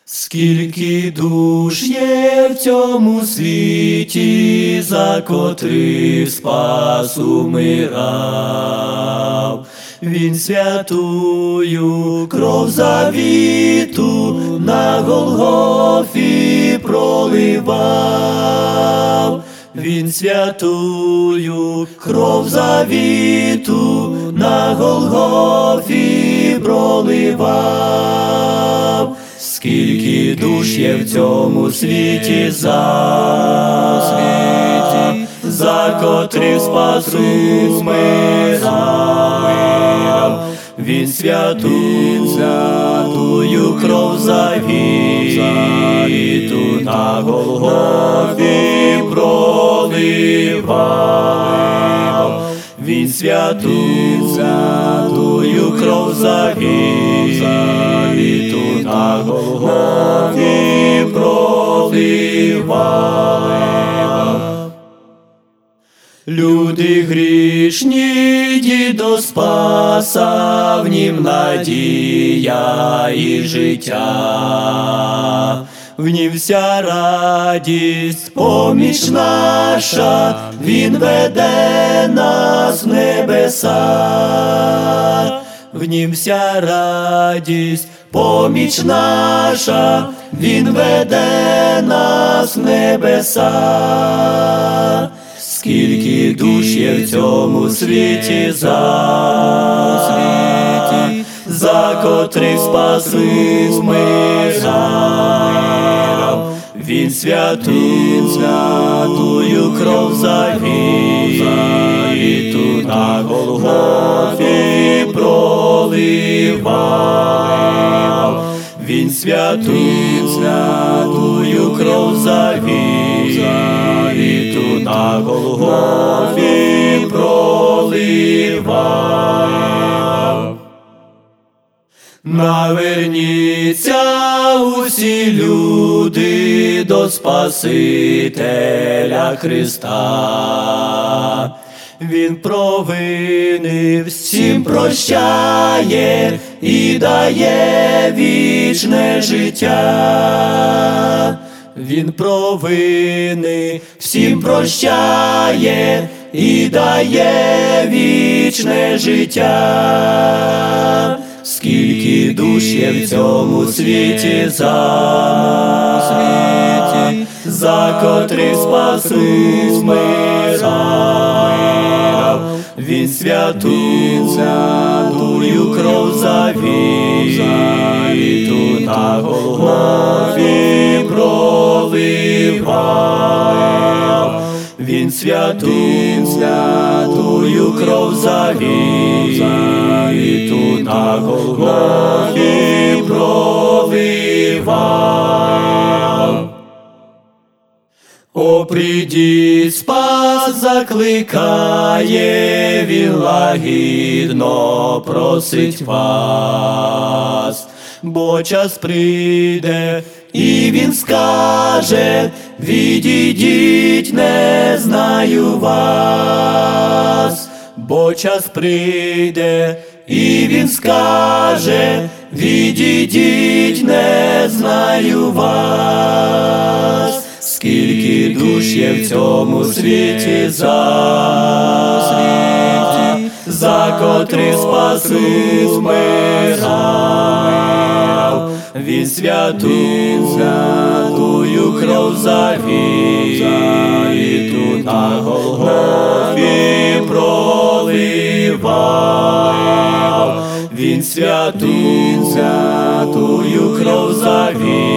Скільки душ є в цьому світі, за котрих спас умирав. Він святую кров завіту на Голгофі проливав. Він святую кров завіту на Голгофі проливав. Скільки душ є в цьому світі, за котрих спас умирав. Він святую кров завіту на Голгофі проливав. Він святую кров завіту на Голгофі проливав. Люди грішні йдіть до Спаса, в нім надія і життя. В нім вся радість, поміч наша, він веде нас в небеса. В нім вся радість, поміч наша, він веде нас в небеса. Скільки душ є в цьому світі, за котрих спас умирав. Він святую кров завіту на Голгофі проливав. Він святую кров завіту на Голгофі проливав. Наверніться усі люди до Спасителя Христа. Він провини всім прощає і дає вічне життя. Він провини всім прощає і дає вічне життя. Скільки душ є в цьому світі, за котрих спас умирав. Він святую кров завіту на Голгофі проливав. Він святую кров завіту на Голгофі проливав. О, прийдіть, Спас закликає, він лагідно просить вас. Бо час прийде, і він скаже: відійдіть, не знаю вас. Бо час прийде, і він скаже: відійдіть, не знаю вас. Скільки душ є в цьому світі, за котрих спас умирав. Він святую кров завіту на Голгофі проливав. Він святую кров завіту